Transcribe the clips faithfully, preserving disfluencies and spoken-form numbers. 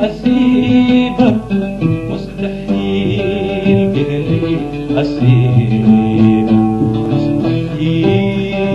أسيبك مستحيل بقلبي أسيبك مستحيل.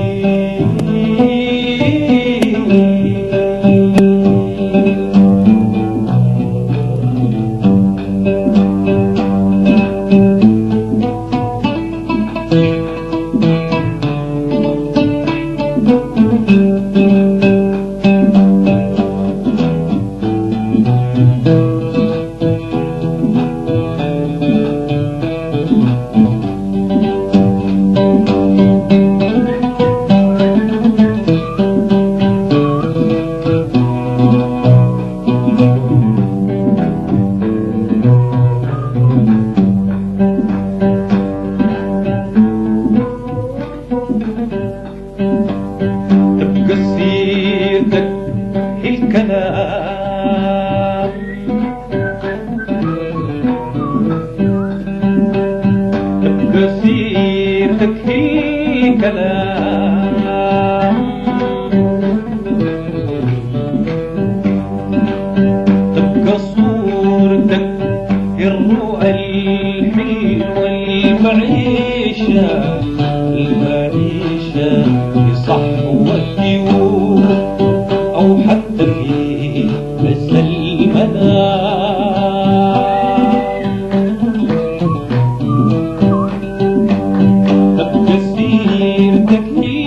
تبقى سيرتك الكلام، تبقى سيرتك الكلام، تبقى صورتك الرؤى الحلوة المعيشة المعيشة في صحوتي أو حتى في عز المنام. تبقى سيرتك هي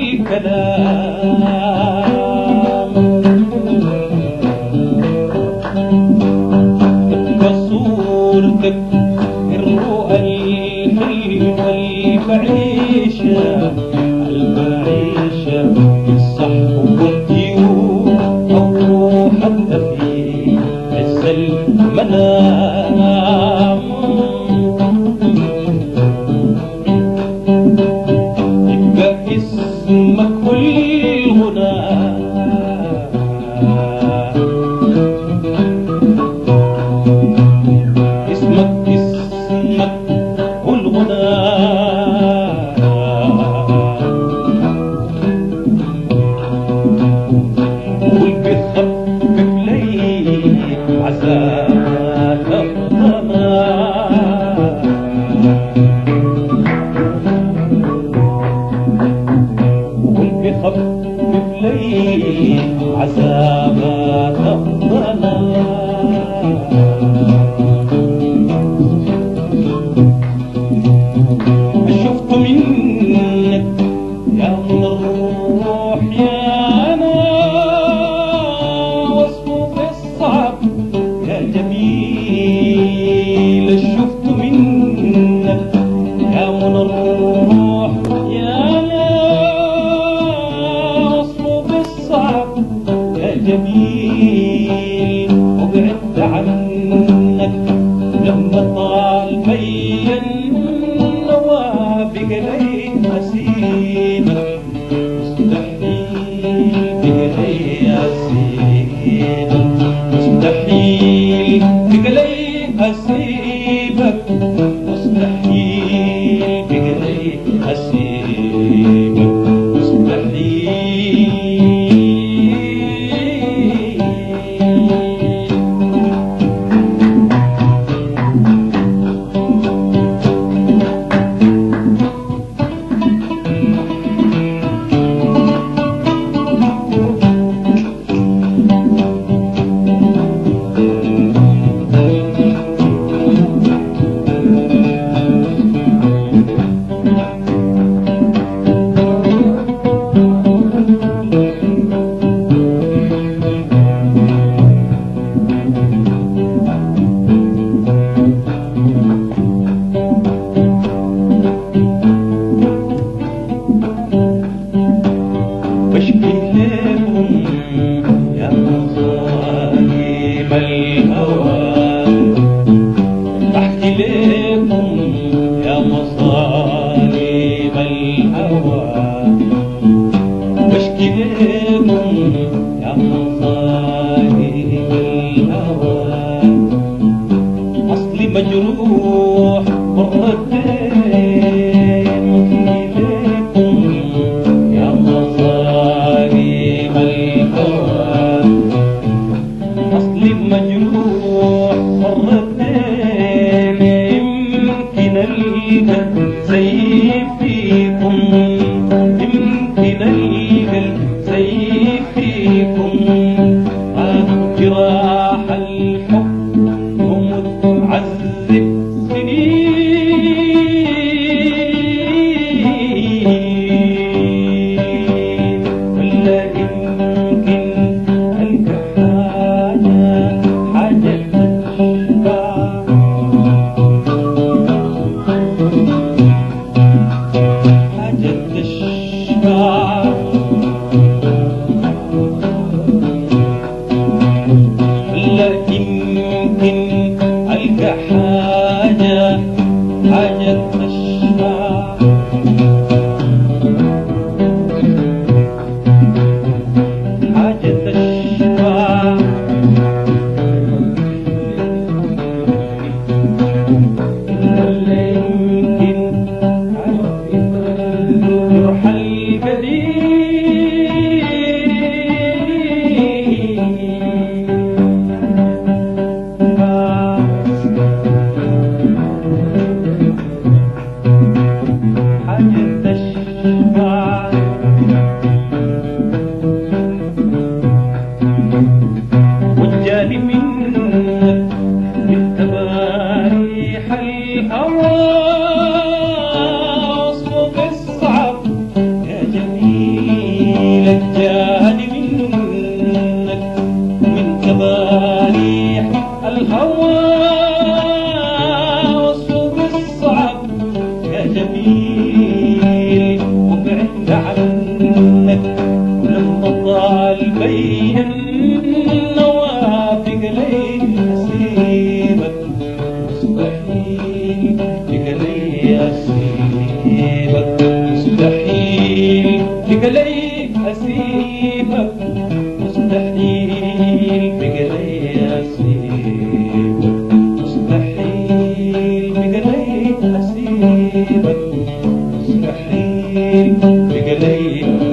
كلام، تبقى صورتك الرؤى الحلوة المعيشة المعيشة في الصحوة أو حتى في عز المنام. يبقى اسمك والغنى اسمك اسمك والغنى والبخفف لي عذاب الظلام، والبخفف لي عذاب الظلام. شفت منك يا من الروح يا أنا وصفه الصعب يا جميل. شفت منك يا من الروح يا أنا وصفه الصعب يا جميل. وبعدت عنك لما طال بيا نوابق لي أسيبك مستحيل بقلي أسيبك مستحيل بقلي أسيبك مستحيل بقلي أسيبك مستحيل. بشكي لكم يا مصائب الهوى، بحكي لكم يا مصائب الهوى، بشكي لكم يا مصائب الهوى. أصلي مجروح مرتين، بحكي لكم يا مصائب الهوى. أصلي مجروح القلب زي فيكم، يمكن القلب زي فيكم، عن جراح الحب ومتعذب سنين، ولا يمكن ألقى حاجة حاجة تشبع، حاجة تشبع، ولا يمكن ألقى حاجة حاجة تشبع، حاجة تشبع، ولا يمكن جرح القديم، حاجة تشبع، والجاني منك بالتباريح الهوى وصفك الصعب يا جميل، الجاني منك من تباريح الهوى وصفك الصعب يا جميل، وبعد عنك ولما طال بين النوافق لي أسيبك، مستحيل لك لي أسيبك، مستحيل لك لي أسيبك، مستحيل لك لي أسيبك، مستحيل لك لي أسيبك، مستحيل لك لي